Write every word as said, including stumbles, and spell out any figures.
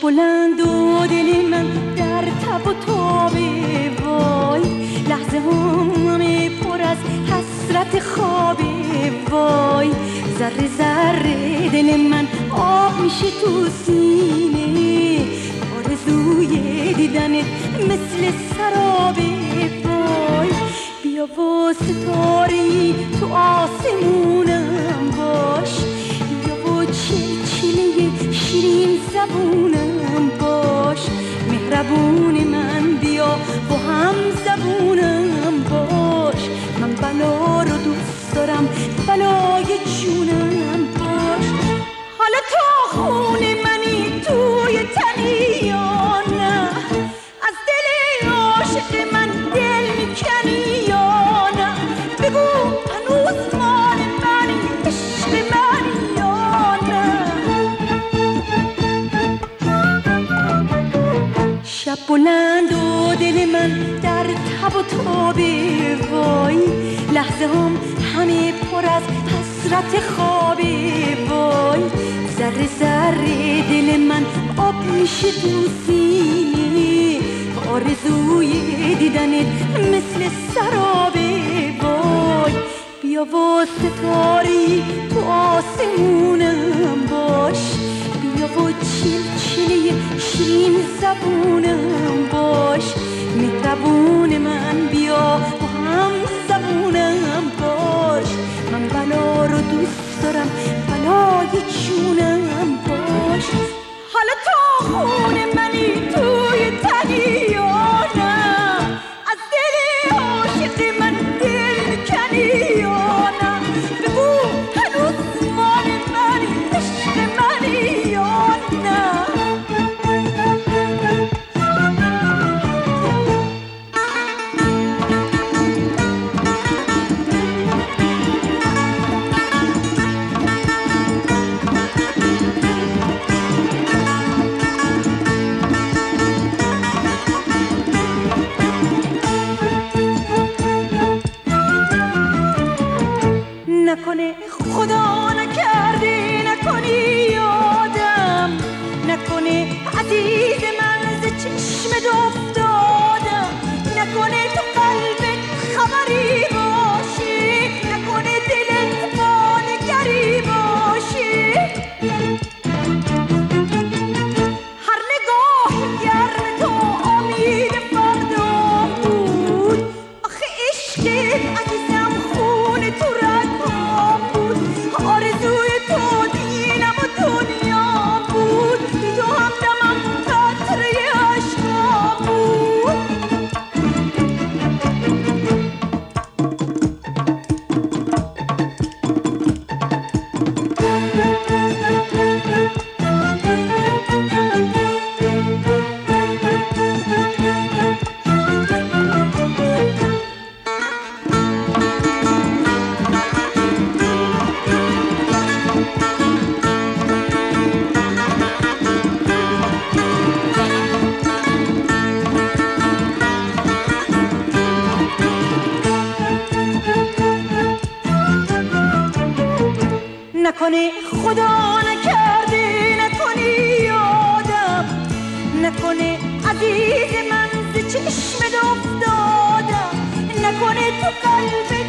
بلند و دل من در تب و تاب وای، لحظه همه پر از حسرت خواب وای، ذره ذره دل من آب میشه تو سینه، آرزوی دیدنت مثل سراب وای، بیا و ستاره‌ای تو آسمونم باش، بیا و چلچله شیرین زبونم باش، مهربون من بیا و هم زبونم باش، من بلا رو دوست دارم بلای جونم باش. حالا تا خون منی توی تنی یا نه، از دل عاشق من دل میکنی یا نه، بگو هنوز مال منی عشق منی یا نه. شب بلند و دل من در تب و تاب وای، لحظه هم همه پر از حسرت خواب وای، ذره ذره دل من آب میشه تو سینه، آرزوی دیدنت مثل سراب وای، بیا و ستاری تو آسمونم باش، بیا و چلچله شیرین زبونم باش، مهربون من بیا و هم زبونم باش، من بلا رو دوست دارم بلای جونم باش. حالا تا خون منی توی تنی یا نه، از دل عاشق من دل میکنی یا نه، بگو هنوز مال منی عشق منی یا نه. نکنه خدا نکرده نکنی یادم، نکنه عزیز من ز چشمت افتادم، نکنه تو قلبت خبری باشه، نکنه دلت با نگری باشه، هر نگاه گرم تو امید فردا بود، آخه عشقت عزیزم خون تو رگام بود، آرزوی تو دینم و دنیا بود، بی تو همدمم قطره عشقام بود. نکنه خدا نکرده نکنی یادم، نکنه عزیز من ز چشمت افتادم، نکنه تو قلبت